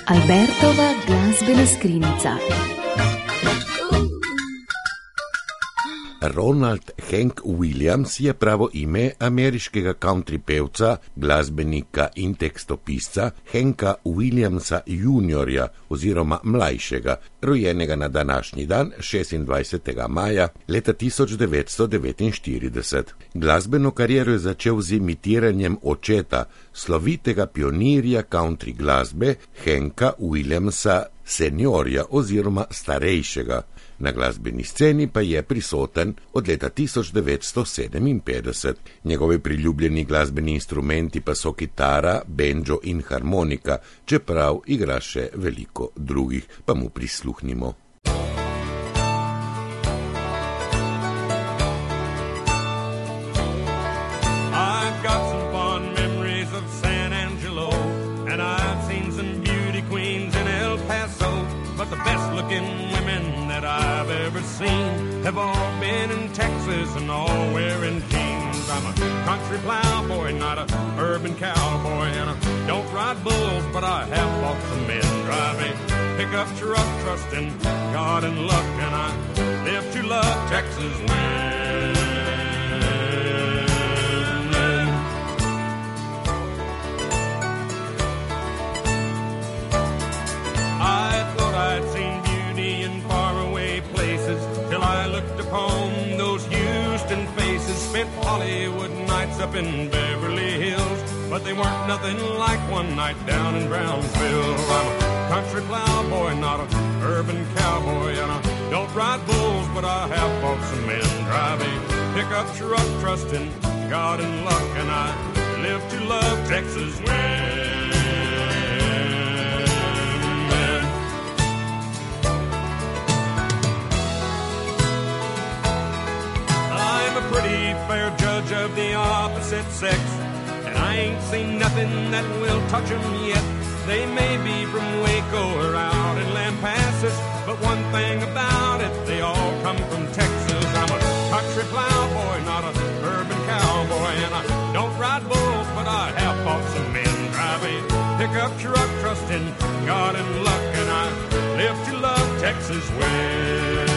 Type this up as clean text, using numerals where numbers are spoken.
Albertova glasbena skrinjica. Ronald Hank Williams je pravo ime ameriškega country pevca, glasbenika in tekstopisca Hanka Williamsa juniorja oziroma mlajšega, rojenega na današnji dan 26. maja leta 1949. Glasbeno kariero je začel z imitiranjem očeta, slovitega pionirja country glasbe Hanka Williamsa seniorja oziroma starejšega. Na glasbeni sceni pa je prisoten od leta 1957. Njegovi priljubljeni glasbeni instrumenti pa so kitara, banjo in harmonika, čeprav igra še veliko drugih, pa mu prisluhnimo. Have all been in Texas and all wearing jeans. I'm a country plowboy, not a urban cowboy, and I don't ride bulls, but I have bought some men driving pickup truck, trusting God and luck, and I live to love Texas women. I thought I'd seen beauty in faraway places till I looked upon those Houston faces. Spent Hollywood nights up in Beverly Hills, but they weren't nothing like one night down in Brownsville. I'm a country plowboy, not an urban cowboy, and I don't ride bulls, but I have bought some men driving pickup truck, trusting God and luck, and I live to love Texas women. Pretty fair judge of the opposite sex, and I ain't seen nothing that will touch 'em yet. They may be from Waco or out in Lampasas, but one thing about it, they all come from Texas. I'm a country plowboy, not an urban cowboy, and I don't ride bulls, but I have bought some men driving pickup truck, trusting God and luck, and I live to love Texas well.